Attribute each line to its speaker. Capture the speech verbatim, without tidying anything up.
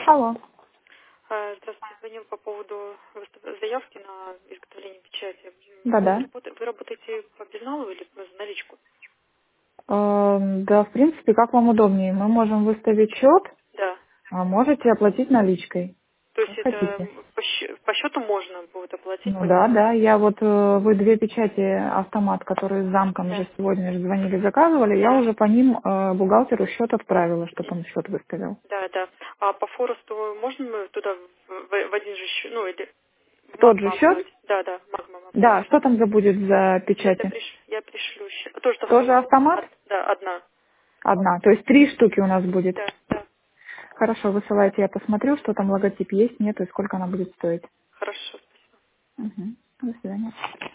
Speaker 1: Алло.
Speaker 2: А, Здравствуйте, звонил по поводу выступ- заявки на изготовление печати. Вы,
Speaker 1: Да-да.
Speaker 2: работа- вы работаете по безналу или за наличку?
Speaker 1: Эм, Да, в принципе, как вам удобнее. Мы можем выставить счет,
Speaker 2: Да.
Speaker 1: а можете оплатить наличкой,
Speaker 2: То есть
Speaker 1: как
Speaker 2: это
Speaker 1: хотите.
Speaker 2: м, по, щ- по счету можно будет оплатить
Speaker 1: Ну
Speaker 2: по
Speaker 1: да,
Speaker 2: нему?
Speaker 1: да, я вот, э, вы две печати автомат, которые с замком
Speaker 2: Да.
Speaker 1: же сегодня же звонили, заказывали, я
Speaker 2: Да.
Speaker 1: уже по ним э, бухгалтеру счет отправила, чтобы он счет выставил.
Speaker 2: Да, да. А по Форесту можно мы туда в, в- в один же счет, ну или
Speaker 1: В тот же
Speaker 2: магма
Speaker 1: счет?
Speaker 2: оплатить? Да, да, магма
Speaker 1: Да,
Speaker 2: оплатить.
Speaker 1: что там за будет за
Speaker 2: Сейчас я,
Speaker 1: печати?
Speaker 2: приш, я пришлю. щ- Тоже
Speaker 1: Тоже
Speaker 2: автомат.
Speaker 1: автомат?
Speaker 2: Од- да, одна.
Speaker 1: Одна, то есть три штуки у нас будет.
Speaker 2: Да, да.
Speaker 1: Хорошо, высылайте, я посмотрю, что там логотип есть, нет и сколько она будет стоить.
Speaker 2: Хорошо.
Speaker 1: Угу. До свидания.